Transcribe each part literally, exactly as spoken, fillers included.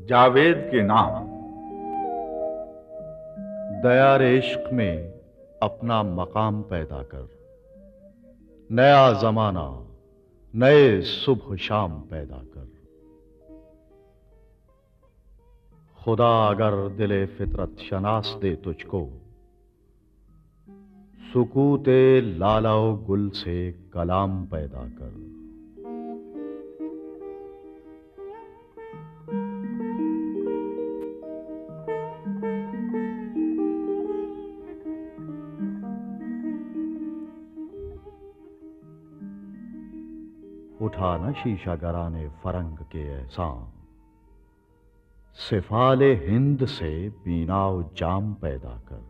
जावेद के नाम। दया रे इश्क में अपना मकाम पैदा कर, नया जमाना नए सुबह शाम पैदा कर। खुदा अगर दिले फितरत शनास दे तुझको, सुकूते लालाओ गुल से कलाम पैदा कर। उठा न शीशा गराने फरंग के एहसान, सिफाले हिंद से बीनाओ जाम पैदा कर।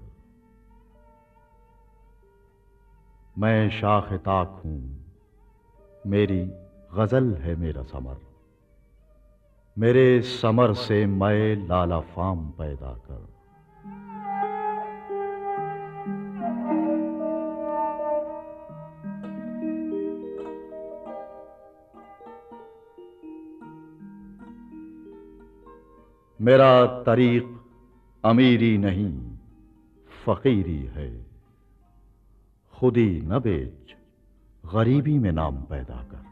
मैं शाख ताक हूं, मेरी गजल है मेरा समर, मेरे समर से मैं लाला फाम पैदा कर। मेरा तरीक अमीरी नहीं फकीरी है, खुदी न बेच गरीबी में नाम पैदा कर।